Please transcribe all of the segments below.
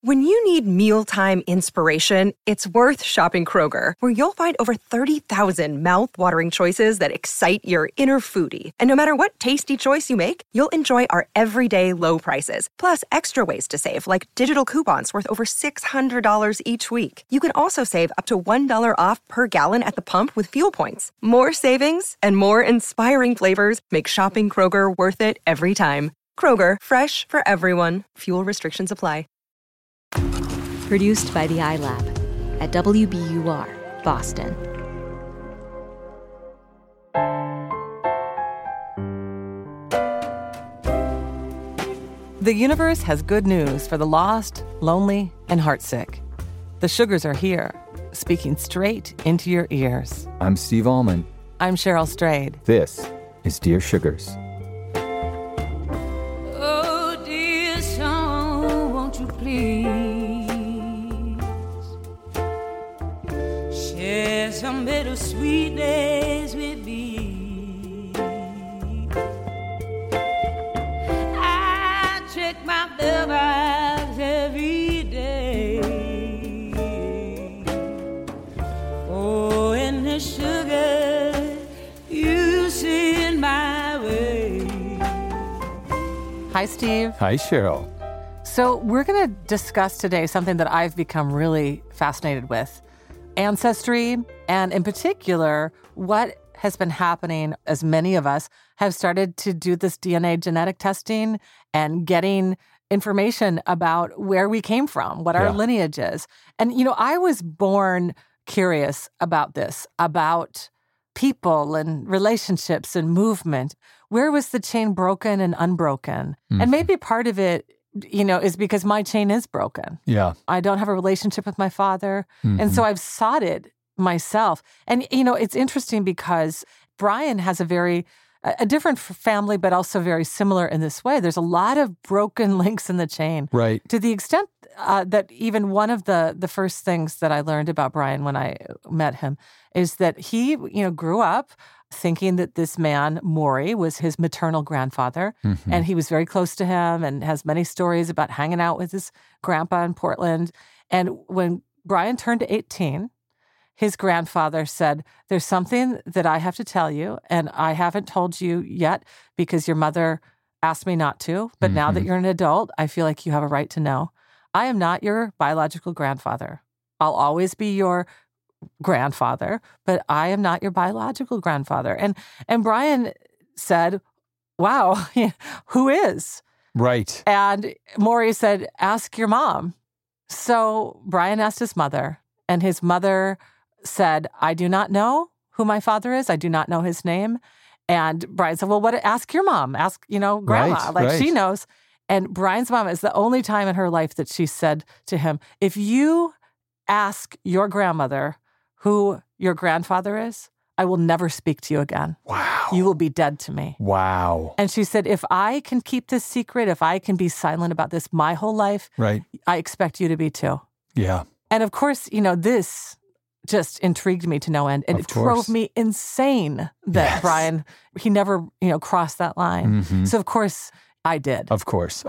When you need mealtime inspiration, it's worth shopping Kroger, where you'll find over 30,000 mouth-watering choices that excite your inner foodie. And no matter what tasty choice you make, you'll enjoy our everyday low prices, plus extra ways to save, like digital coupons worth over $600 each week. You can also save up to $1 off per gallon at the pump with fuel points. More savings and more inspiring flavors make shopping Kroger worth it every time. Kroger, fresh for everyone. Fuel restrictions apply. Produced by the iLab at WBUR, Boston. The universe has good news for the lost, lonely, and heartsick. The Sugars are here, speaking straight into your ears. I'm Steve Allman. I'm Cheryl Strayed. This is Dear Sugars. Oh, dear song, won't you please share some bittersweet days with me? I check my mailbox every day. Oh, and the sugar you send my way. Hi, Steve. Hi, Cheryl. So we're going to discuss today something that I've become really fascinated with. Ancestry, and in particular, what has been happening as many of us have started to do this DNA genetic testing and getting information about where we came from, what our lineage is. And, you know, I was born curious about this, about people and relationships and movement. Where was the chain broken and unbroken? And maybe part of it, you know, is because my chain is broken. Yeah. I don't have a relationship with my father. And so I've sought it myself. And, you know, it's interesting because Brian has a different family, but also very similar in this way. There's a lot of broken links in the chain. Right. To the extent that even one of the first things that I learned about Brian when I met him is that he, you know, grew up thinking that this man, Maury, was his maternal grandfather. And he was very close to him and has many stories about hanging out with his grandpa in Portland. And when Brian turned 18, his grandfather said, there's something that I have to tell you, and I haven't told you yet because your mother asked me not to. But now that you're an adult, I feel like you have a right to know. I am not your biological grandfather. I'll always be your grandfather, but I am not your biological grandfather. And Brian said, wow, who is? Right. And Maury said, ask your mom. So Brian asked his mother, and his mother said, I do not know who my father is. I do not know his name. And Brian said, well, ask your mom. Ask, you know, grandma. She knows. And Brian's mom is the only time in her life that she said to him, if you ask your grandmother who your grandfather is, I will never speak to you again. Wow. You will be dead to me. Wow. And she said, if I can keep this secret, if I can be silent about this my whole life, right, I expect you to be too. Yeah. And of course, you know, this just intrigued me to no end. And it drove me insane that Brian, he never, you know, crossed that line. So of course I did. Of course.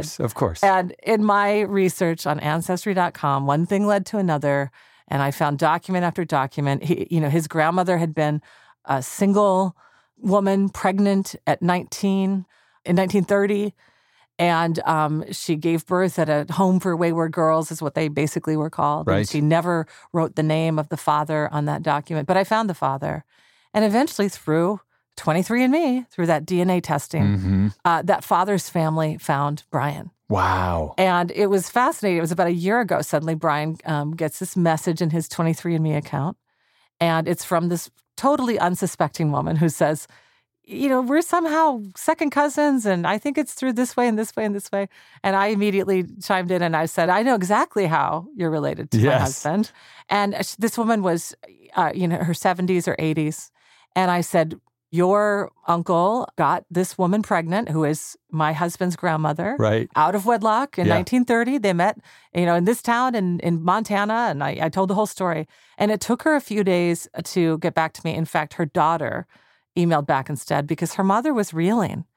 And in my research on Ancestry.com, one thing led to another. And I found document after document. His grandmother had been a single woman pregnant at 19 in 1930. And she gave birth at a home for wayward girls is what they basically were called. Right. And she never wrote the name of the father on that document. But I found the father. And eventually through 23andMe, through that DNA testing, that father's family found Brian. Wow. And it was fascinating. It was about a year ago. Suddenly, Brian gets this message in his 23andMe account. And it's from this totally unsuspecting woman who says, you know, we're somehow second cousins, and I think it's through this way and this way and this way. And I immediately chimed in and I said, I know exactly how you're related to my husband. And this woman was, her 70s or 80s. And I said, your uncle got this woman pregnant, who is my husband's grandmother, right, out of wedlock in 1930. They met, in this town in Montana, and I told the whole story. And it took her a few days to get back to me. In fact, her daughter emailed back instead because her mother was reeling.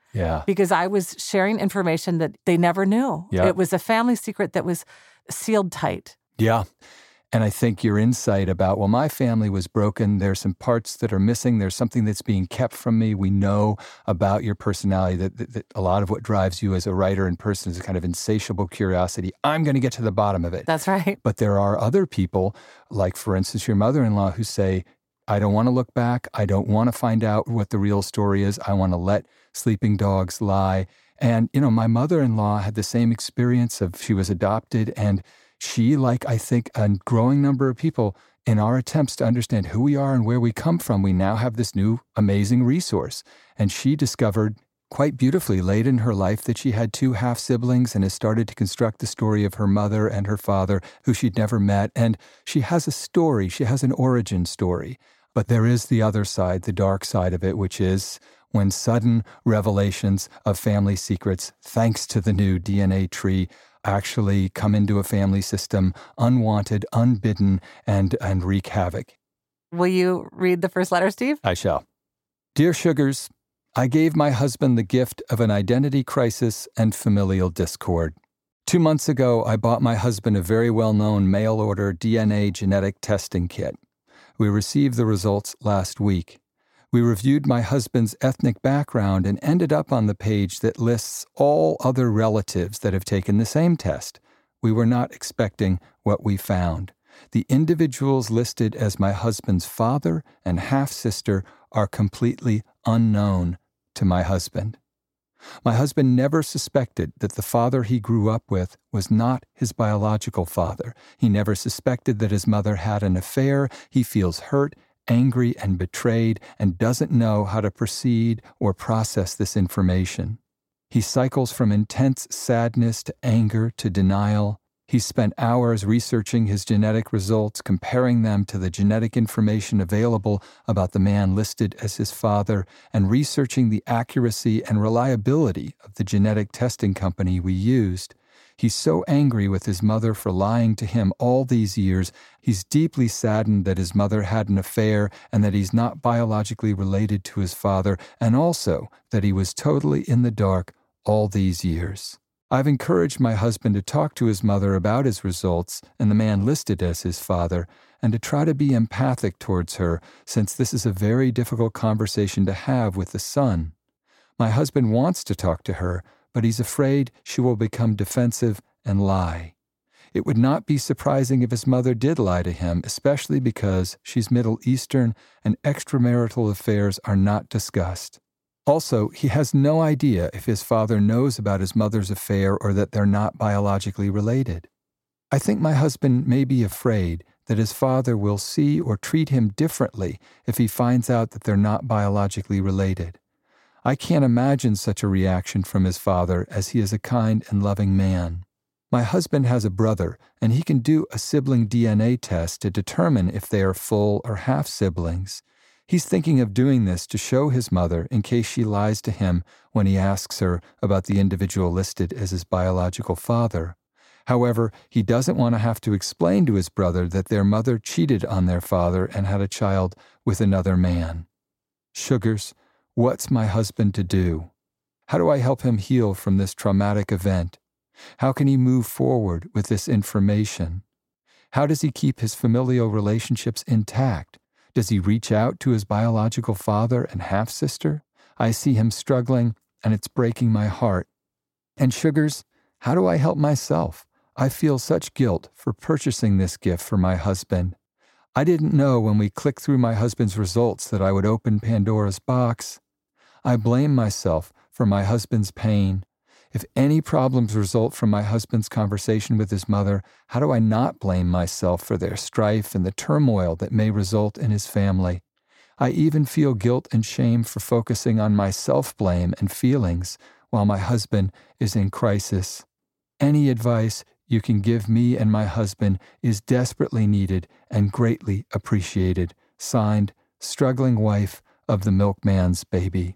Yeah. because I was sharing information that they never knew. Yeah. It was a family secret that was sealed tight. Yeah. And I think your insight about, well, my family was broken. There's some parts that are missing. There's something that's being kept from me. We know about your personality that a lot of what drives you as a writer and person is a kind of insatiable curiosity. I'm going to get to the bottom of it. That's right. But there are other people, like, for instance, your mother-in-law, who say, I don't want to look back. I don't want to find out what the real story is. I want to let sleeping dogs lie. And, my mother-in-law had the same experience she was adopted, and she, like I think a growing number of people, in our attempts to understand who we are and where we come from, we now have this new amazing resource. And she discovered quite beautifully late in her life that she had 2 half-siblings and has started to construct the story of her mother and her father, who she'd never met. And she has a story. She has an origin story. But there is the other side, the dark side of it, which is when sudden revelations of family secrets, thanks to the new DNA tree, actually come into a family system unwanted, unbidden, and wreak havoc. Will you read the first letter, Steve? I shall. Dear Sugars, I gave my husband the gift of an identity crisis and familial discord. 2 months ago, I bought my husband a very well-known mail-order DNA genetic testing kit. We received the results last week. We reviewed my husband's ethnic background and ended up on the page that lists all other relatives that have taken the same test. We were not expecting what we found. The individuals listed as my husband's father and half-sister are completely unknown to my husband. My husband never suspected that the father he grew up with was not his biological father. He never suspected that his mother had an affair. He feels hurt, angry, and betrayed, and doesn't know how to proceed or process this information. He cycles from intense sadness to anger to denial. He spent hours researching his genetic results, comparing them to the genetic information available about the man listed as his father, and researching the accuracy and reliability of the genetic testing company we used. He's so angry with his mother for lying to him all these years. He's deeply saddened that his mother had an affair and that he's not biologically related to his father, and also that he was totally in the dark all these years. I've encouraged my husband to talk to his mother about his results and the man listed as his father, and to try to be empathic towards her, since this is a very difficult conversation to have with the son. My husband wants to talk to her, but he's afraid she will become defensive and lie. It would not be surprising if his mother did lie to him, especially because she's Middle Eastern and extramarital affairs are not discussed. Also, he has no idea if his father knows about his mother's affair or that they're not biologically related. I think my husband may be afraid that his father will see or treat him differently if he finds out that they're not biologically related. I can't imagine such a reaction from his father, as he is a kind and loving man. My husband has a brother, and he can do a sibling DNA test to determine if they are full or half siblings. He's thinking of doing this to show his mother in case she lies to him when he asks her about the individual listed as his biological father. However, he doesn't want to have to explain to his brother that their mother cheated on their father and had a child with another man. Sugars, what's my husband to do? How do I help him heal from this traumatic event? How can he move forward with this information? How does he keep his familial relationships intact? Does he reach out to his biological father and half-sister? I see him struggling, and it's breaking my heart. And Sugars, how do I help myself? I feel such guilt for purchasing this gift for my husband. I didn't know when we clicked through my husband's results that I would open Pandora's box. I blame myself for my husband's pain. If any problems result from my husband's conversation with his mother, how do I not blame myself for their strife and the turmoil that may result in his family? I even feel guilt and shame for focusing on my self-blame and feelings while my husband is in crisis. Any advice you can give me and my husband is desperately needed and greatly appreciated. Signed, struggling wife of the milkman's baby.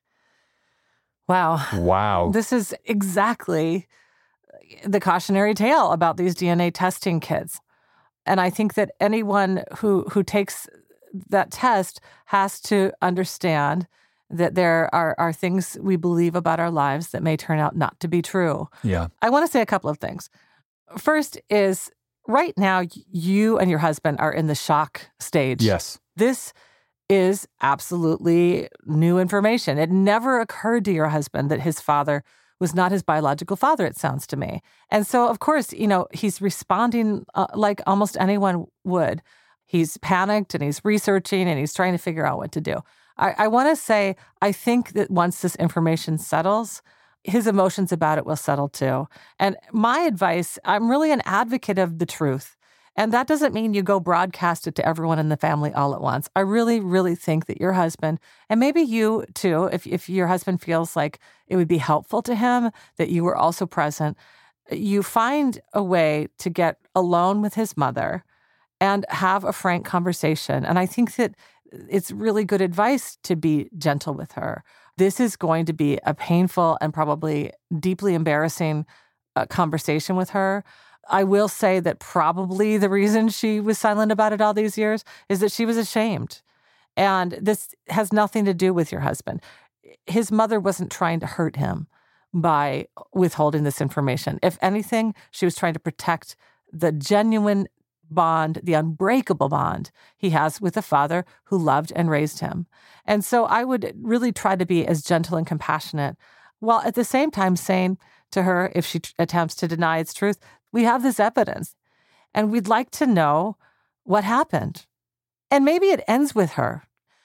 Wow. This is exactly the cautionary tale about these DNA testing kits. And I think that anyone who takes that test has to understand that there are things we believe about our lives that may turn out not to be true. Yeah. I want to say a couple of things. First is, right now, you and your husband are in the shock stage. Yes. This is absolutely new information. It never occurred to your husband that his father was not his biological father, it sounds to me. And so, of course, he's responding like almost anyone would. He's panicked and he's researching and he's trying to figure out what to do. I want to say, I think that once this information settles, his emotions about it will settle too. And my advice, I'm really an advocate of the truth. And that doesn't mean you go broadcast it to everyone in the family all at once. I really, really think that your husband, and maybe you too, if your husband feels like it would be helpful to him that you were also present, you find a way to get alone with his mother and have a frank conversation. And I think that it's really good advice to be gentle with her. This is going to be a painful and probably deeply embarrassing conversation with her. I will say that probably the reason she was silent about it all these years is that she was ashamed. And this has nothing to do with your husband. His mother wasn't trying to hurt him by withholding this information. If anything, she was trying to protect the genuine bond, the unbreakable bond he has with a father who loved and raised him. And so I would really try to be as gentle and compassionate, while at the same time saying to her, if she attempts to deny its truth, we have this evidence and we'd like to know what happened. And maybe it ends with her.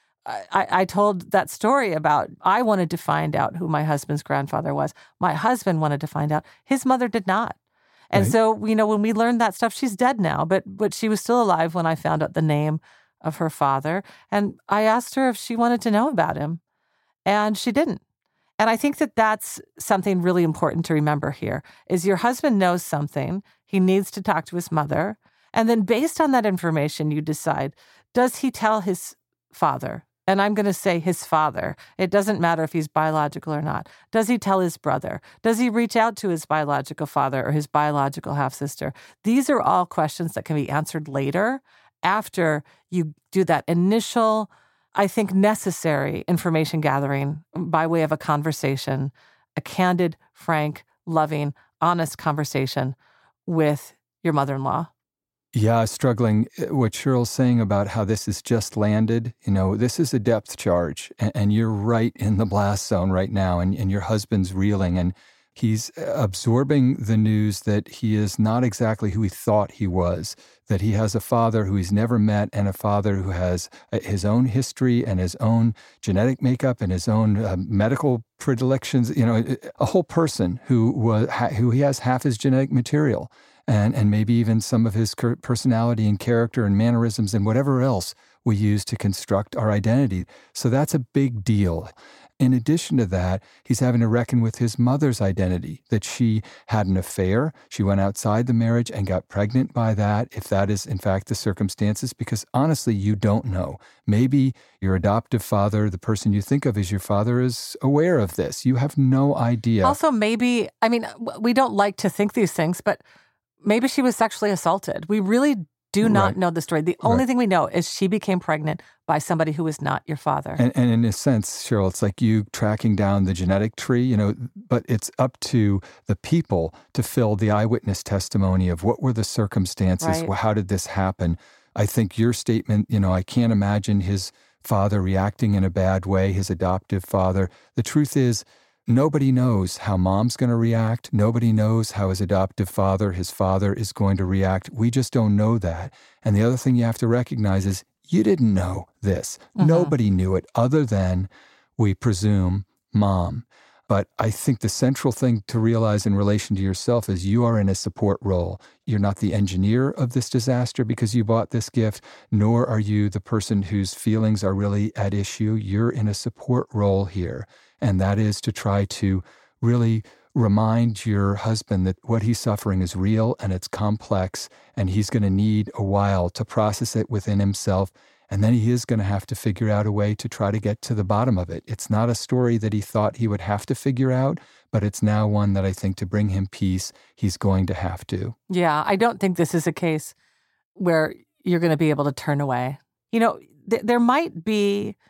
I told that story about I wanted to find out who my husband's grandfather was. My husband wanted to find out. His mother did not. And Right. so, when we learned that stuff, she's dead now, but she was still alive when I found out the name of her father. And I asked her if she wanted to know about him, and she didn't. And I think that that's something really important to remember here, is your husband knows something. He needs to talk to his mother. And then based on that information, you decide, does he tell his father? And I'm going to say his father. It doesn't matter if he's biological or not. Does he tell his brother? Does he reach out to his biological father or his biological half-sister? These are all questions that can be answered later after you do that initial, I think, necessary information gathering by way of a conversation, a candid, frank, loving, honest conversation with your mother-in-law. Yeah, struggling. What Cheryl's saying about how this is just landed, this is a depth charge, and you're right in the blast zone right now, and your husband's reeling, and he's absorbing the news that he is not exactly who he thought he was, that he has a father who he's never met and a father who has his own history and his own genetic makeup and his own medical predilections, a whole person who he has half his genetic material. And maybe even some of his personality and character and mannerisms and whatever else we use to construct our identity. So that's a big deal. In addition to that, he's having to reckon with his mother's identity, that she had an affair, she went outside the marriage and got pregnant by that, if that is in fact the circumstances, because honestly, you don't know. Maybe your adoptive father, the person you think of as your father, is aware of this. You have no idea. Also, maybe, we don't like to think these things, but maybe she was sexually assaulted. We really do not know the story. The only thing we know is she became pregnant by somebody who was not your father. And in a sense, Cheryl, it's like you tracking down the genetic tree, but it's up to the people to fill the eyewitness testimony of what were the circumstances, Right. How did this happen? I think your statement, I can't imagine his father reacting in a bad way, his adoptive father. The truth is, nobody knows how mom's going to react. Nobody knows how his adoptive father, his father, is going to react. We just don't know that. And the other thing you have to recognize is you didn't know this. Mm-hmm. Nobody knew it other than, we presume, mom. But I think the central thing to realize in relation to yourself is you are in a support role. You're not the engineer of this disaster because you bought this gift, nor are you the person whose feelings are really at issue. You're in a support role here. And that is to try to really remind your husband that what he's suffering is real and it's complex, and he's going to need a while to process it within himself. And then he is going to have to figure out a way to try to get to the bottom of it. It's not a story that he thought he would have to figure out, but it's now one that I think to bring him peace, he's going to have to. Yeah, I don't think this is a case where you're going to be able to turn away. There might be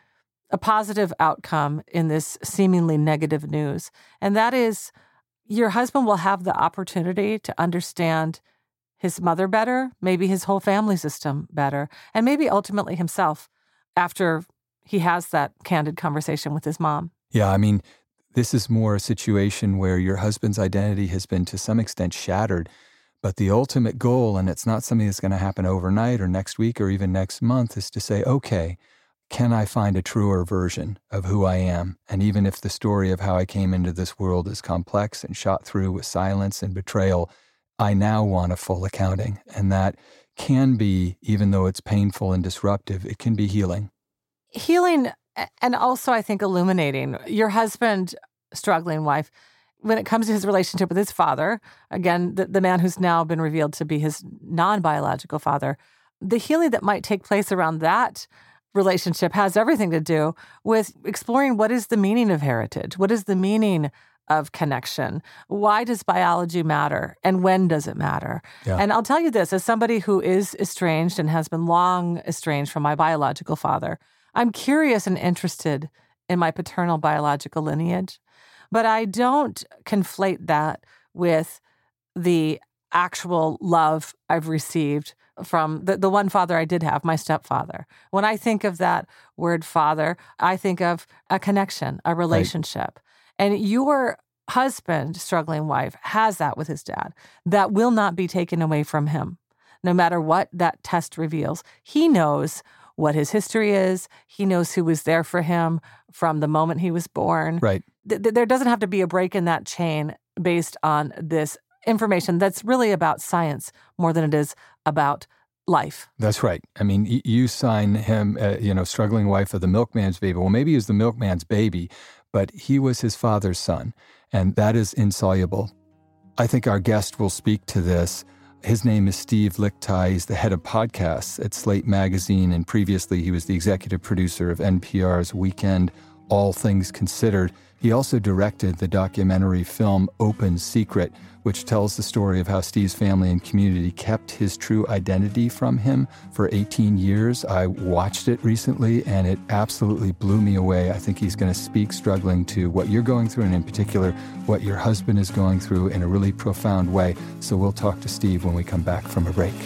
a positive outcome in this seemingly negative news. And that is your husband will have the opportunity to understand his mother better, maybe his whole family system better, and maybe ultimately himself after he has that candid conversation with his mom. Yeah, I mean, this is more a situation where your husband's identity has been to some extent shattered, but the ultimate goal, and it's not something that's going to happen overnight or next week or even next month, is to say, okay, can I find a truer version of who I am? And even if the story of how I came into this world is complex and shot through with silence and betrayal, I now want a full accounting. And that can be, even though it's painful and disruptive, it can be healing. Healing, and also I think illuminating. Your husband, struggling wife, when it comes to his relationship with his father, again, the man who's now been revealed to be his non-biological father, the healing that might take place around that relationship has everything to do with exploring what is the meaning of heritage, what is the meaning of connection, why does biology matter, and when does it matter? Yeah. And I'll tell you this, as somebody who is estranged and has been long estranged from my biological father, I'm curious and interested in my paternal biological lineage, but I don't conflate that with the actual love I've received from the one father I did have, my stepfather. When I think of that word father, I think of a connection, a relationship. Right. And your husband, struggling wife, has that with his dad. That will not be taken away from him, no matter what that test reveals. He knows what his history is. He knows who was there for him from the moment he was born. Right. There doesn't have to be a break in that chain based on this information that's really about science more than it is about life. That's right. I mean, you sign him, struggling wife of the milkman's baby. Well, maybe he was the milkman's baby, but he was his father's son, and that is insoluble. I think our guest will speak to this. His name is Steve Lickteig. He's the head of podcasts at Slate Magazine, and previously he was the executive producer of NPR's Weekend, All Things Considered. He also directed the documentary film Open Secret, which tells the story of how Steve's family and community kept his true identity from him for 18 years. I watched it recently, and it absolutely blew me away. I think he's going to speak struggling to what you're going through, and in particular, what your husband is going through in a really profound way. So we'll talk to Steve when we come back from a break.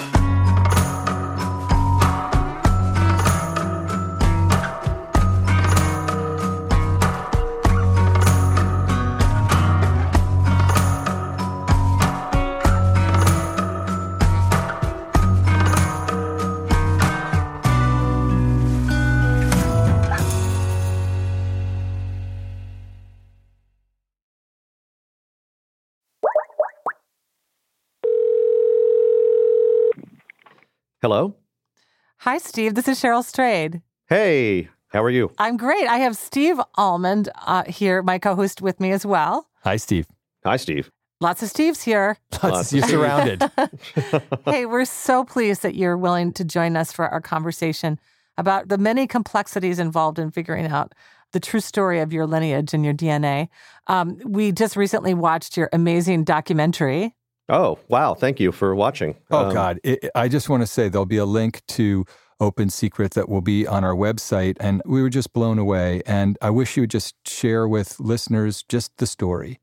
Hello? Hi, Steve. This is Cheryl Strayed. Hey, how are you? I'm great. I have Steve Almond here, my co-host, with me as well. Hi, Steve. Hi, Steve. Lots of Steves here. You're surrounded. Hey, we're so pleased that you're willing to join us for our conversation about the many complexities involved in figuring out the true story of your lineage and your DNA. We just recently watched your amazing documentary. Oh, wow. Thank you for watching. Oh, God. I just want to say there'll be a link to Open Secret that will be on our website, and we were just blown away. And I wish you would just share with listeners just the story.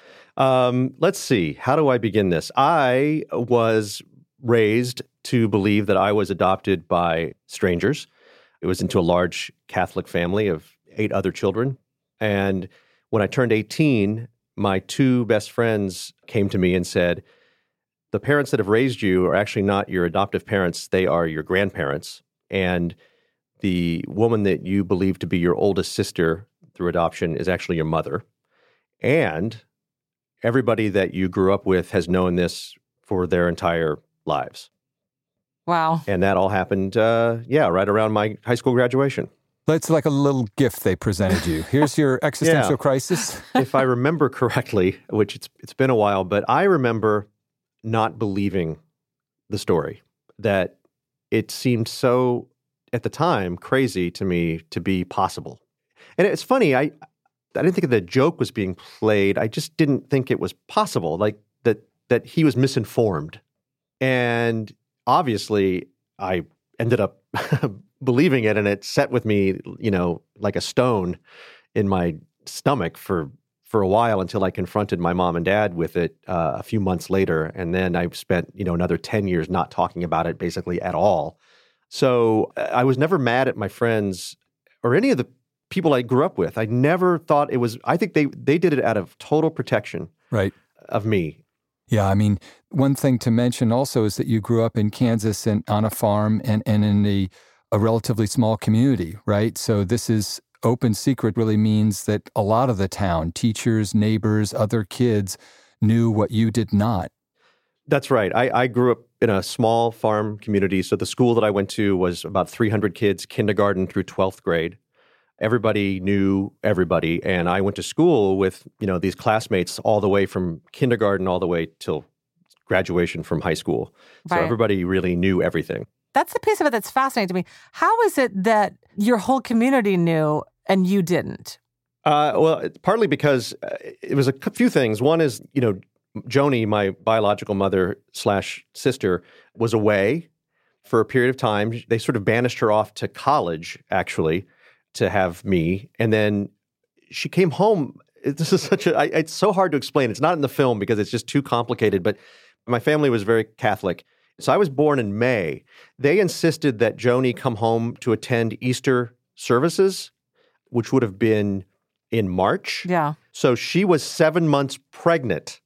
Let's see. How do I begin this? I was raised to believe that I was adopted by strangers. It was into a large Catholic family of 8 other children. And when I turned 18, my 2 best friends came to me and said, the parents that have raised you are actually not your adoptive parents. They are your grandparents. And the woman that you believe to be your oldest sister through adoption is actually your mother. And everybody that you grew up with has known this for their entire lives. Wow. And that all happened, right around my high school graduation. It's like a little gift they presented you. Here's your existential crisis. If I remember correctly, which it's been a while, but I remember not believing the story, that it seemed so, at the time, crazy to me to be possible. And it's funny, I didn't think the joke was being played. I just didn't think it was possible, like that he was misinformed. And obviously, I ended up believing it, and it set with me, like a stone in my stomach for a while until I confronted my mom and dad with it a few months later. And then I spent, another 10 years not talking about it basically at all. So I was never mad at my friends or any of the people I grew up with. I never thought it was, I think they did it out of total protection of me. Yeah, I mean, one thing to mention also is that you grew up in Kansas and on a farm and in a relatively small community, right? So this is open secret really means that a lot of the town, teachers, neighbors, other kids knew what you did not. That's right. I grew up in a small farm community. So the school that I went to was about 300 kids, kindergarten through 12th grade. Everybody knew everybody. And I went to school with, these classmates all the way from kindergarten all the way till graduation from high school. So everybody really knew everything. That's the piece of it that's fascinating to me. How is it that your whole community knew and you didn't? Well, partly because it was a few things. One is, Joni, my biological mother / sister, was away for a period of time. They sort of banished her off to college, actually, to have me. And then she came home. This is it's so hard to explain. It's not in the film because it's just too complicated, but my family was very Catholic. So I was born in May. They insisted that Joni come home to attend Easter services, which would have been in March. Yeah. So she was 7 months pregnant.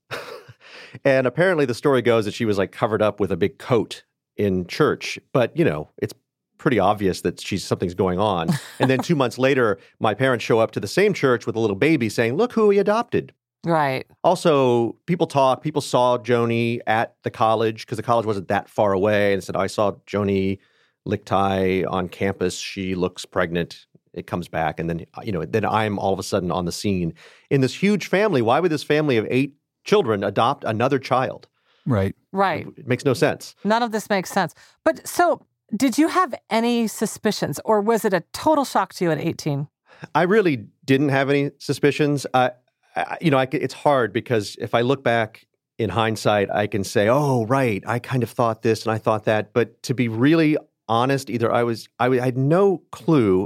And apparently the story goes that she was covered up with a big coat in church. But, it's pretty obvious that something's going on. And then 2 months later, my parents show up to the same church with a little baby saying, look who we adopted. Right. Also, people saw Joni at the college because the college wasn't that far away and said, I saw Joni Lichtai on campus. She looks pregnant. It comes back. And then, then I'm all of a sudden on the scene in this huge family. Why would this family of 8 children adopt another child? Right. It makes no sense. None of this makes sense. But so did you have any suspicions or was it a total shock to you at 18? I really didn't have any suspicions. It's hard because if I look back in hindsight, I can say, oh, right, I kind of thought this and I thought that. But to be really honest, either I had no clue.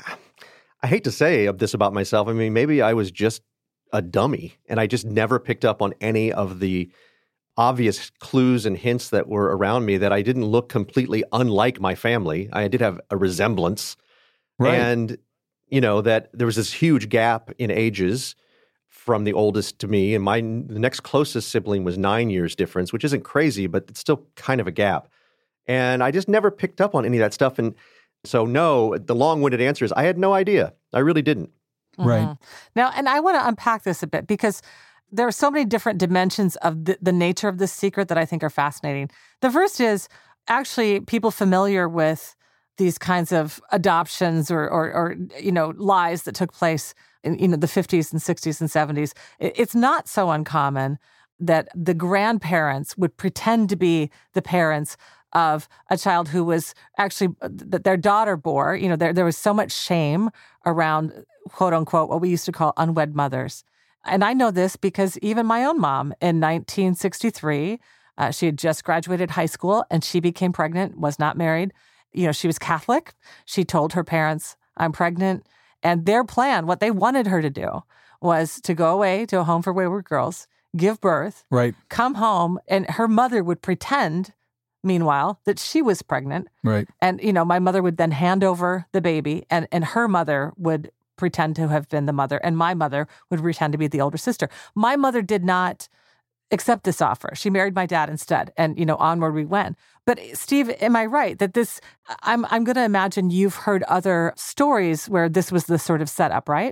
I hate to say this about myself. I mean, maybe I was just a dummy and I just never picked up on any of the obvious clues and hints that were around me, that I didn't look completely unlike my family. I did have a resemblance. Right. And, that there was this huge gap in ages from the oldest to me, and the next closest sibling was 9 years difference, which isn't crazy, but it's still kind of a gap. And I just never picked up on any of that stuff. And so, no, the long-winded answer is I had no idea. I really didn't. Right. Mm-hmm. Now, and I want to unpack this a bit because there are so many different dimensions of the nature of this secret that I think are fascinating. The first is actually people familiar with these kinds of adoptions or lies that took place in the 50s and 60s and 70s. It's not so uncommon that the grandparents would pretend to be the parents of a child who was actually that their daughter bore. There was so much shame around, quote unquote, what we used to call unwed mothers. And I know this because even my own mom in 1963, she had just graduated high school and she became pregnant, was not married. She was Catholic. She told her parents, I'm pregnant. And their plan, what they wanted her to do, was to go away to a home for wayward girls, give birth, come home, and her mother would pretend, meanwhile, that she was pregnant. Right. And, my mother would then hand over the baby, and her mother would pretend to have been the mother, and my mother would pretend to be the older sister. My mother did not accept this offer. She married my dad instead, and, onward we went. But Steve, am I right that this, I'm going to imagine you've heard other stories where this was the sort of setup, right?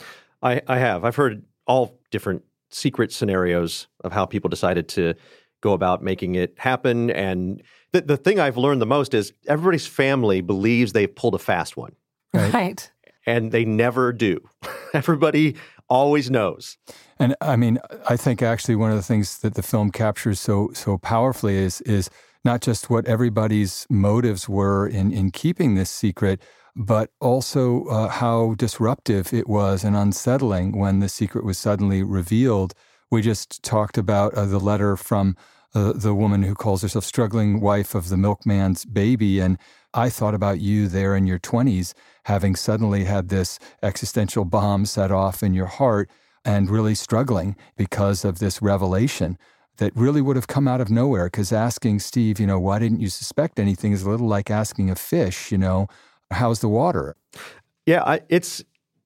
I have. I've heard all different secret scenarios of how people decided to go about making it happen. And the thing I've learned the most is everybody's family believes they've pulled a fast one. Right. And they never do. Everybody always knows. And I mean, I think actually one of the things that the film captures so powerfully is not just what everybody's motives were in keeping this secret, but also how disruptive it was and unsettling when the secret was suddenly revealed. We just talked about the letter from the woman who calls herself struggling wife of the milkman's baby. And I thought about you there in your 20s, having suddenly had this existential bomb set off in your heart and really struggling because of this revelation that really would have come out of nowhere. Because asking Steve, why didn't you suspect anything is a little like asking a fish, how's the water? Yeah, it's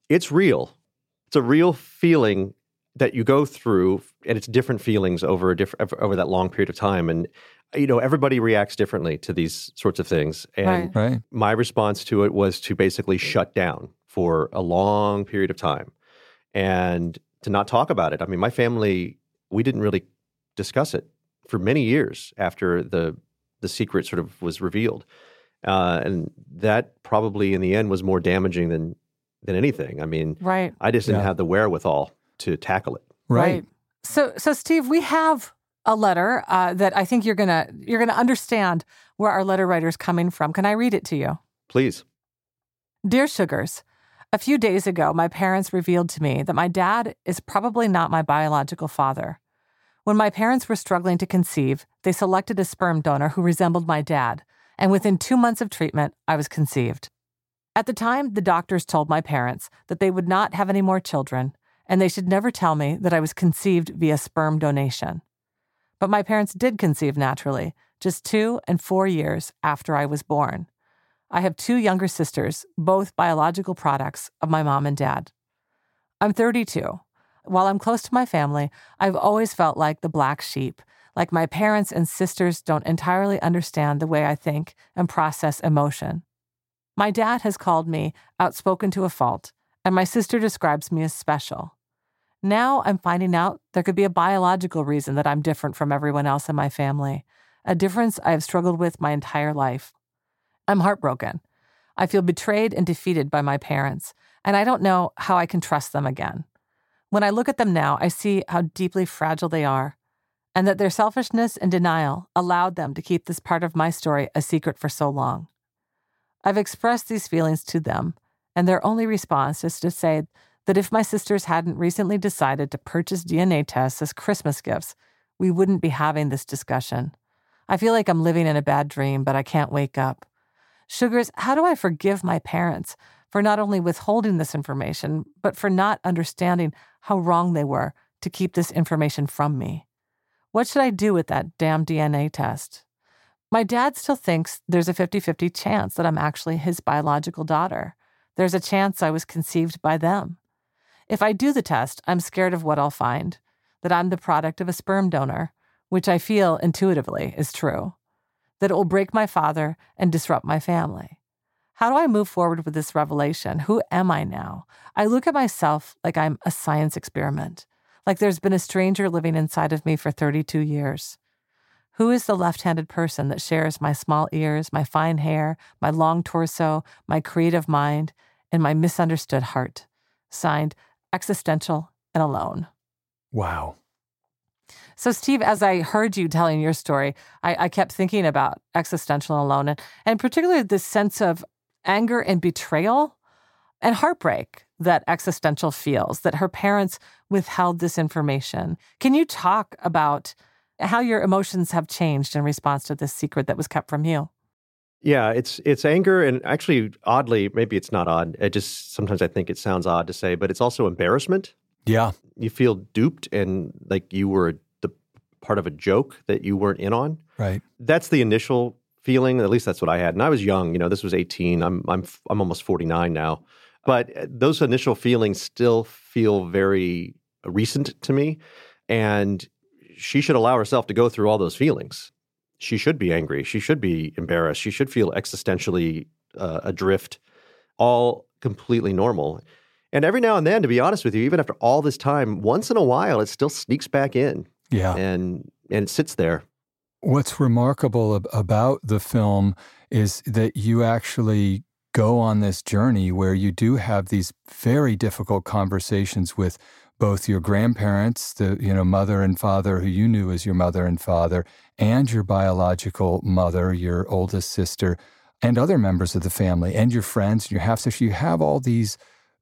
real. It's a real feeling that you go through, and it's different feelings over that long period of time. And everybody reacts differently to these sorts of things. And Right. my response to it was to basically shut down for a long period of time and to not talk about it. I mean, my family, we didn't really discuss it for many years after the secret sort of was revealed. And that probably in the end was more damaging than anything. I mean, Right. I just didn't have the wherewithal to tackle it. Right. So Steve, we have a letter that I think you're gonna understand where our letter writer's coming from. Can I read it to you? Please. Dear Sugars, a few days ago, my parents revealed to me that my dad is probably not my biological father. When my parents were struggling to conceive, they selected a sperm donor who resembled my dad, and within 2 months of treatment, I was conceived. At the time, the doctors told my parents that they would not have any more children, and they should never tell me that I was conceived via sperm donation. But my parents did conceive naturally, just 2 and 4 years after I was born. I have 2 younger sisters, both biological products of my mom and dad. I'm 32. While I'm close to my family, I've always felt like the black sheep, like my parents and sisters don't entirely understand the way I think and process emotion. My dad has called me outspoken to a fault, and my sister describes me as special. Now I'm finding out there could be a biological reason that I'm different from everyone else in my family, a difference I have struggled with my entire life. I'm heartbroken. I feel betrayed and defeated by my parents, and I don't know how I can trust them again. When I look at them now, I see how deeply fragile they are, and that their selfishness and denial allowed them to keep this part of my story a secret for so long. I've expressed these feelings to them, and their only response is to say that if my sisters hadn't recently decided to purchase DNA tests as Christmas gifts, we wouldn't be having this discussion. I feel like I'm living in a bad dream, but I can't wake up. Sugars, how do I forgive my parents for not only withholding this information, but for not understanding how wrong they were to keep this information from me? What should I do with that damn DNA test? My dad still thinks there's a 50-50 chance that I'm actually his biological daughter. There's a chance I was conceived by them. If I do the test, I'm scared of what I'll find, that I'm the product of a sperm donor, which I feel intuitively is true, that it will break my father and disrupt my family. How do I move forward with this revelation? Who am I now? I look at myself like I'm a science experiment, like there's been a stranger living inside of me for 32 years. Who is the left-handed person that shares my small ears, my fine hair, my long torso, my creative mind, and my misunderstood heart? Signed, Existential and Alone. Wow. So, Steve, as I heard you telling your story, I kept thinking about existential and alone, and particularly this sense of anger and betrayal and heartbreak that existential feels, that her parents withheld this information. Can you talk about how your emotions have changed in response to this secret that was kept from you? Yeah, it's anger, and actually, oddly, maybe it's not odd. Sometimes I think it sounds odd to say, but it's also embarrassment. Yeah. You feel duped and like you were the part of a joke that you weren't in on. Right. That's the initial feeling. At least that's what I had. And I was young. This was 18. I'm almost 49 now. But those initial feelings still feel very recent to me. And she should allow herself to go through all those feelings. She should be angry. She should be embarrassed. She should feel existentially adrift, all completely normal. And every now and then, to be honest with you, even after all this time, once in a while, it still sneaks back in. Yeah. And it sits there. What's remarkable about the film is that you actually go on this journey where you do have these very difficult conversations with both your grandparents, the mother and father who you knew as your mother and father, and your biological mother, your oldest sister, and other members of the family, and your friends, and your half-sister. You have all these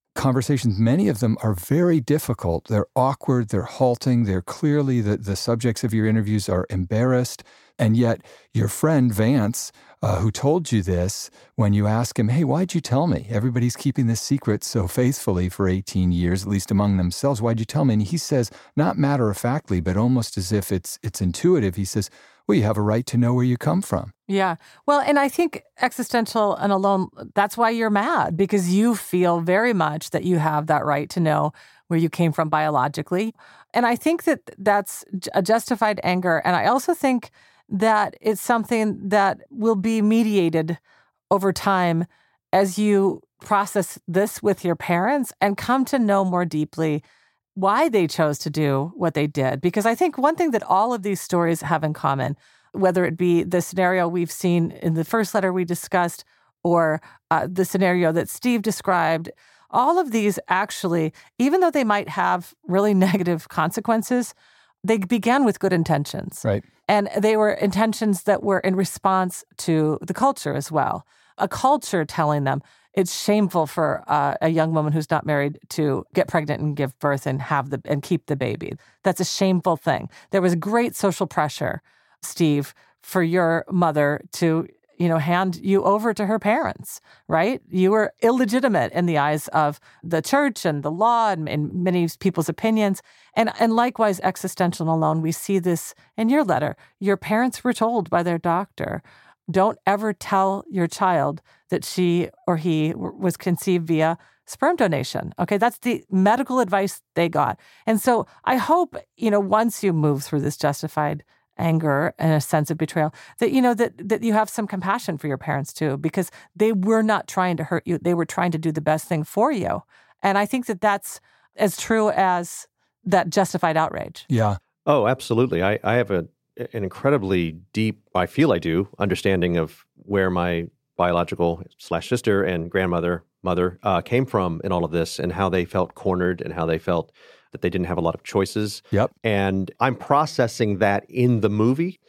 conversations, many of them are very difficult. They're awkward, they're halting, they're clearly the subjects of your interviews are embarrassed. And yet your friend Vance, who told you this, when you ask him, hey, why'd you tell me? Everybody's keeping this secret so faithfully for 18 years, at least among themselves. Why'd you tell me? And he says, not matter-of-factly, but almost as if it's intuitive. He says, well, you have a right to know where you come from. Yeah. Well, and I think existential and alone, that's why you're mad, because you feel very much that you have that right to know where you came from biologically. And I think that that's a justified anger. And I also think that it's something that will be mediated over time as you process this with your parents and come to know more deeply why they chose to do what they did. Because I think one thing that all of these stories have in common, whether it be the scenario we've seen in the first letter we discussed or the scenario that Steve described, all of these actually, even though they might have really negative consequences, they began with good intentions. Right. And they were intentions that were in response to the culture as well. A culture telling them it's shameful for a young woman who's not married to get pregnant and give birth and keep the baby. That's a shameful thing. There was great social pressure, Steve, for your mother to, hand you over to her parents, right? You were illegitimate in the eyes of the church and the law and in many people's opinions. And likewise, existential and alone, we see this in your letter. Your parents were told by their doctor, don't ever tell your child that she or he was conceived via sperm donation. Okay, that's the medical advice they got. And so I hope, once you move through this justified anger and a sense of betrayal, that that you have some compassion for your parents too, because they were not trying to hurt you. They were trying to do the best thing for you. And I think that that's as true as that justified outrage. Yeah. Oh, absolutely. I have an incredibly deep, I feel I do, understanding of where my biological /sister and mother came from in all of this and how they felt cornered and how they felt that they didn't have a lot of choices. Yep. And I'm processing that in the movie.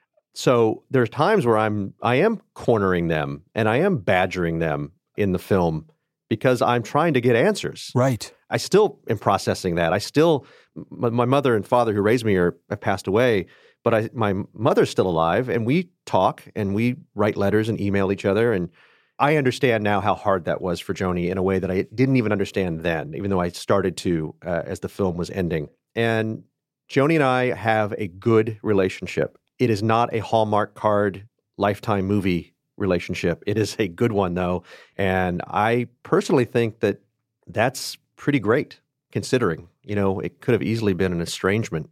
So there's times where I am cornering them and I am badgering them in the film because I'm trying to get answers. Right. I still am processing that. My mother and father who raised me have passed away, but my mother's still alive, and we talk and we write letters and email each other. And I understand now how hard that was for Joni in a way that I didn't even understand then, even though I started to as the film was ending. And Joni and I have a good relationship. It is not a Hallmark card Lifetime movie relationship. It is a good one, though. And I personally think that that's pretty great, considering, it could have easily been an estrangement.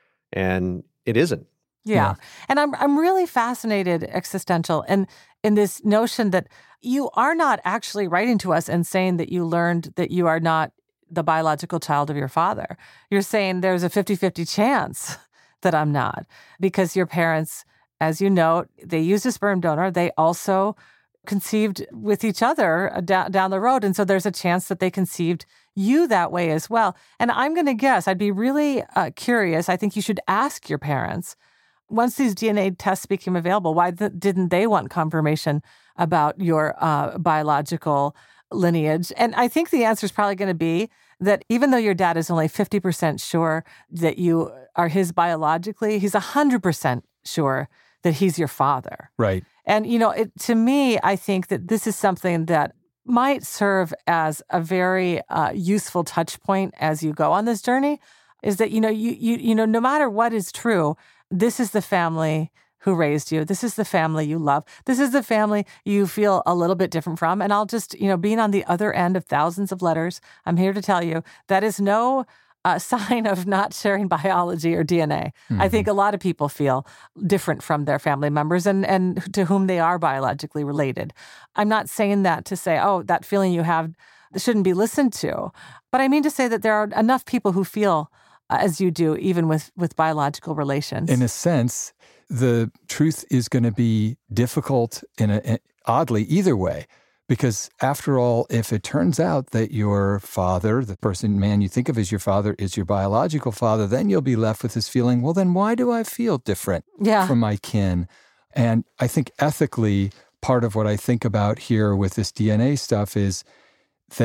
And it isn't. Yeah. And I'm really fascinated, existential, and in this notion that you are not actually writing to us and saying that you learned that you are not the biological child of your father. You're saying there's a 50-50 chance that I'm not, because your parents, as you note, they used a sperm donor. They also conceived with each other down the road. And so there's a chance that they conceived you that way as well. And I'm going to guess, I'd be really curious. I think you should ask your parents, once these DNA tests became available, why didn't they want confirmation about your biological lineage? And I think the answer is probably going to be that even though your dad is only 50% sure that you are his biologically, he's 100% sure that he's your father. Right. And, to me, I think that this is something that might serve as a very useful touch point as you go on this journey, is that, no matter what is true, this is the family who raised you. This is the family you love. This is the family you feel a little bit different from. And I'll just, being on the other end of thousands of letters, I'm here to tell you that is no sign of not sharing biology or DNA. Mm-hmm. I think a lot of people feel different from their family members and to whom they are biologically related. I'm not saying that to say, oh, that feeling you have shouldn't be listened to. But I mean to say that there are enough people who feel as you do, even with biological relations. In a sense, the truth is going to be difficult oddly either way. Because after all, if it turns out that your father, the man you think of as your father, is your biological father, then you'll be left with this feeling, well, then why do I feel different from my kin? And I think ethically, part of what I think about here with this DNA stuff is that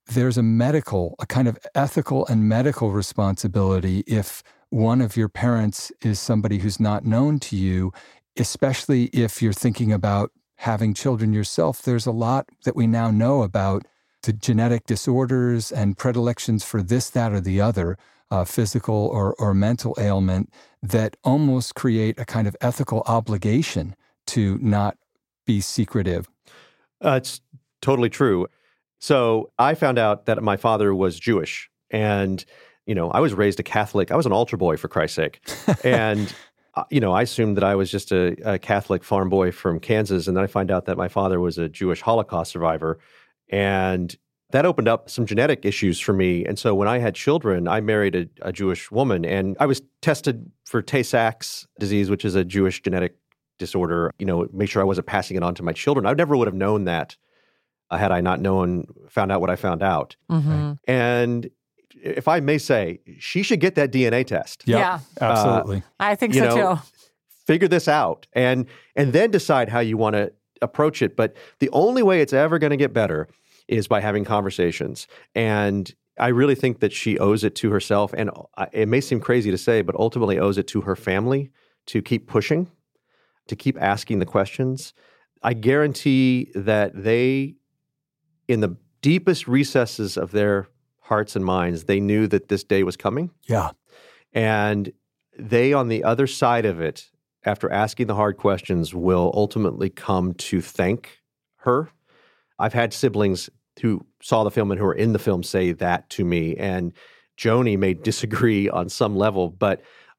there's a kind of ethical and medical responsibility if one of your parents is somebody who's not known to you, especially if you're thinking about having children yourself. There's a lot that we now know about the genetic disorders and predilections for this, that, or the other, physical or mental ailment, that almost create a kind of ethical obligation to not be secretive. It's totally true. So I found out that my father was Jewish, and, I was raised a Catholic. I was an altar boy, for Christ's sake. And, I assumed that I was just a Catholic farm boy from Kansas. And then I find out that my father was a Jewish Holocaust survivor. And that opened up some genetic issues for me. And so when I had children, I married a Jewish woman, and I was tested for Tay-Sachs disease, which is a Jewish genetic disorder, make sure I wasn't passing it on to my children. I never would have known that had I not found out what I found out. Mm-hmm. And if I may say, she should get that DNA test. Yep, Yeah. absolutely. I think so too. Figure this out and then decide how you want to approach it. But the only way it's ever going to get better is by having conversations. And I really think that she owes it to herself. And it may seem crazy to say, but ultimately owes it to her family to keep pushing, to keep asking the questions. I guarantee that they, in the deepest recesses of their hearts and minds, they knew that this day was coming. Yeah. And they, on the other side of it, after asking the hard questions, will ultimately come to thank her. I've had siblings who saw the film and who are in the film say that to me. And Joni may disagree on some level, but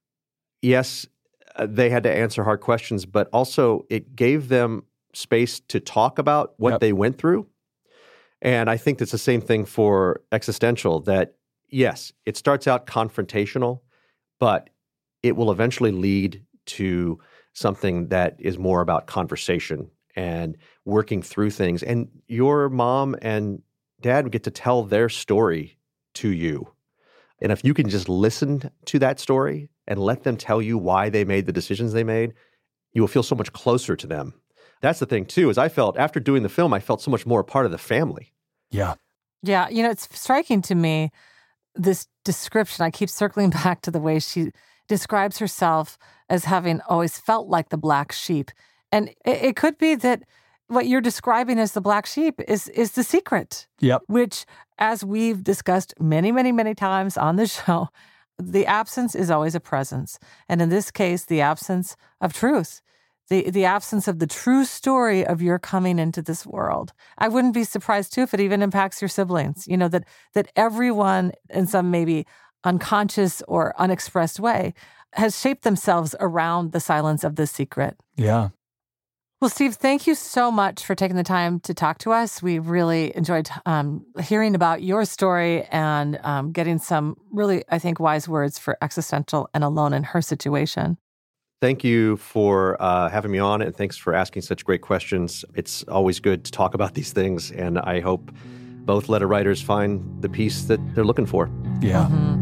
yes, they had to answer hard questions, but also it gave them space to talk about what they went through. And I think that's the same thing for existential, that yes, it starts out confrontational, but it will eventually lead to something that is more about conversation and working through things. And your mom and dad get to tell their story to you. And if you can just listen to that story and let them tell you why they made the decisions they made, you will feel so much closer to them. That's the thing, too, is I felt, after doing the film, I felt so much more a part of the family. Yeah. Yeah. It's striking to me, this description. I keep circling back to the way she describes herself as having always felt like the black sheep. And it could be that what you're describing as the black sheep is the secret. Yep. Which, as we've discussed many, many, many times on the show, the absence is always a presence. And in this case, the absence of truth. The absence of the true story of your coming into this world. I wouldn't be surprised, too, if it even impacts your siblings. That everyone, in some maybe unconscious or unexpressed way, has shaped themselves around the silence of this secret. Yeah. Well, Steve, thank you so much for taking the time to talk to us. We really enjoyed hearing about your story and getting some really, I think, wise words for existential and alone in her situation. Thank you for having me on, and thanks for asking such great questions. It's always good to talk about these things, and I hope both letter writers find the peace that they're looking for. Yeah. Mm-hmm.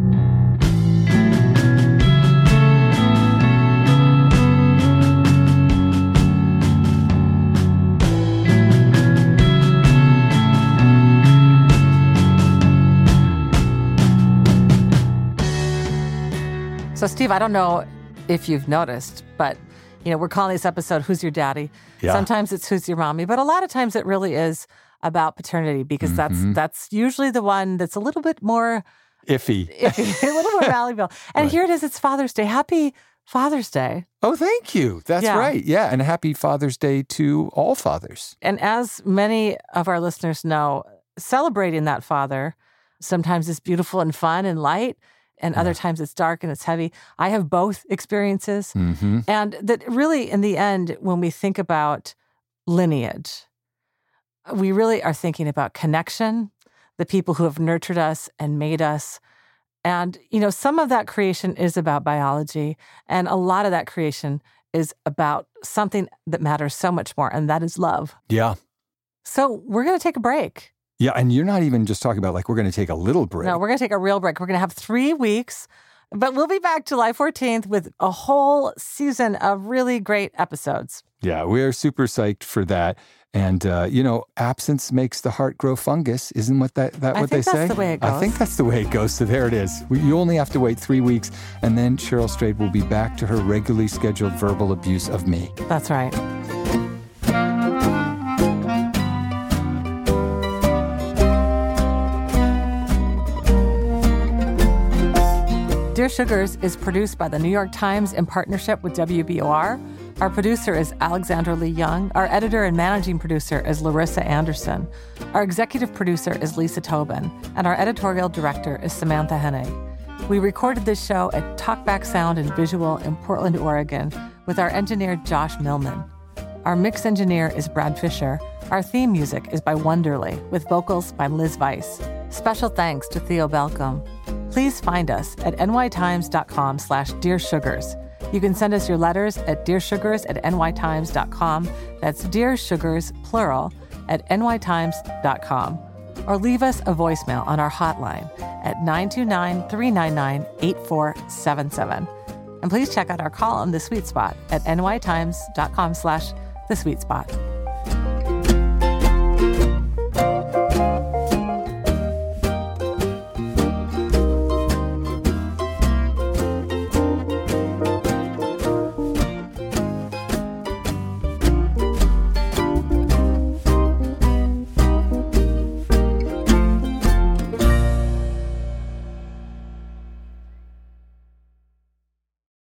So, Steve, I don't know if you've noticed, but, we're calling this episode, Who's Your Daddy? Yeah. Sometimes it's Who's Your Mommy? But a lot of times it really is about paternity, because that's usually the one that's a little bit more Iffy. a little more malleable. And here it is, it's Father's Day. Happy Father's Day. Oh, thank you. That's right. Yeah. And happy Father's Day to all fathers. And as many of our listeners know, celebrating that father sometimes is beautiful and fun and light. And other times it's dark and it's heavy. I have both experiences. Mm-hmm. And that really, in the end, when we think about lineage, we really are thinking about connection, the people who have nurtured us and made us. And, some of that creation is about biology. And a lot of that creation is about something that matters so much more, and that is love. Yeah. So we're going to take a break. Yeah, and you're not even just talking about we're going to take a little break. No, we're going to take a real break. We're going to have 3 weeks, but we'll be back July 14th with a whole season of really great episodes. Yeah, we're super psyched for that. And, absence makes the heart grow fungus. Isn't what what they say? I think that's the way it goes. I think that's the way it goes. So there it is. You only have to wait 3 weeks, and then Cheryl Strayed will be back to her regularly scheduled verbal abuse of me. That's right. Dear Sugars is produced by the New York Times in partnership with WBOR. Our producer is Alexandra Lee Young. Our editor and managing producer is Larissa Anderson. Our executive producer is Lisa Tobin. And our editorial director is Samantha Hennig. We recorded this show at Talkback Sound and Visual in Portland, Oregon, with our engineer Josh Millman. Our mix engineer is Brad Fisher. Our theme music is by Wonderly, with vocals by Liz Weiss. Special thanks to Theo Balcom. Please find us at nytimes.com/dearsugars. You can send us your letters at dearsugars@nytimes.com. That's Dear Sugars, plural, at nytimes.com. Or leave us a voicemail on our hotline at 929-399-8477. And please check out our column, The Sweet Spot, at nytimes.com/thesweetspot.